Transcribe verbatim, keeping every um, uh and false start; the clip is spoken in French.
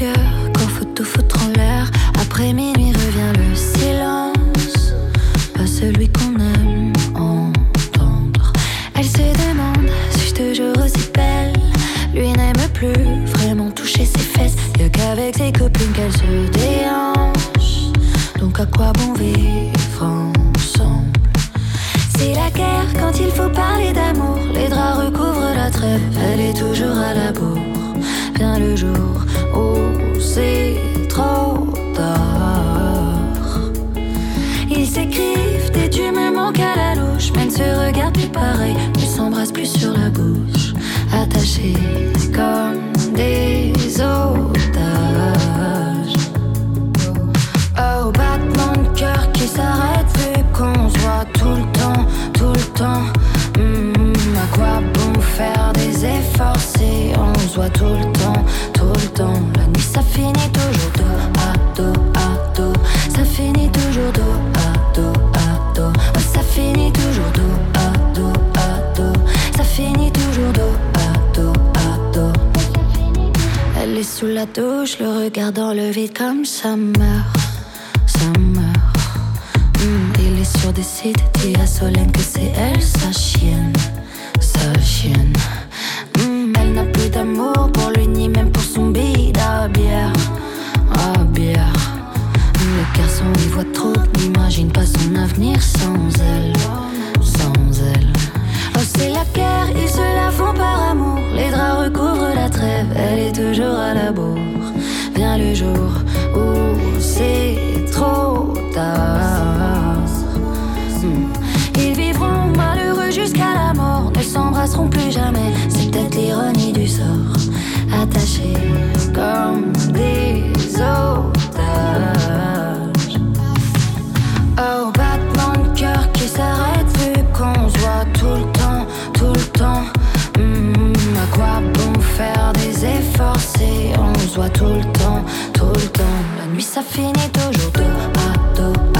cœur quand faut tout foutre en l'air. Après minuit revient le silence, pas celui qu'on aime entendre. Elle se demande, suis-je toujours aussi belle? Lui n'aime plus vraiment toucher ses fesses. Y'a qu'avec ses copines qu'elle se déhanche. Donc à quoi bon vivre ensemble? C'est la guerre quand il faut parler d'amour. Les draps recouvrent la trêve, elle est toujours à la bourre. Vient le jour où c'est trop tard. Ils s'écrivent et tu me manques à la louche. Mais ne se regardent plus pareil, ne s'embrassent plus sur la bouche. Attachés comme des otages. Oh, battement de cœur qui s'arrête vu qu'on se voit tout le temps, tout le temps. Mmh, à quoi bon faire des efforts si on se voit tout le temps, tout le temps. La nuit ça finit toujours dos à dos à dos. Ça finit toujours dos à dos à dos. Oh, ça finit toujours dos à dos à dos. Ça finit toujours dos à dos à dos. Elle est sous la douche, le regard dans le vide comme ça meurt, ça meurt. Mmh, il est sur des sites, dit à Solène que c'est elle, sa chienne, sa chienne. Mmh, elle n'a plus d'amour pour lui, ni même pour son bide à bière, à bière. Le garçon y voit trop, n'imagine pas son avenir sans elle, sans elle. Oh, c'est la guerre, ils se la font par amour. Les draps recouvrent la trêve, elle est toujours à la bourre. Vient le jour où c'est trop tard. hmm. Ils vivront malheureux jusqu'à la mort, ne s'embrasseront plus jamais. C'est peut-être l'ironie du sort. Attachés comme des otages. Oh, battement de cœur qui s'arrête vu qu'on se voit tout le temps, tout le temps. Mmh, à quoi bon faire des efforts si on se voit tout le temps, tout le temps. La nuit ça finit toujours dos à dos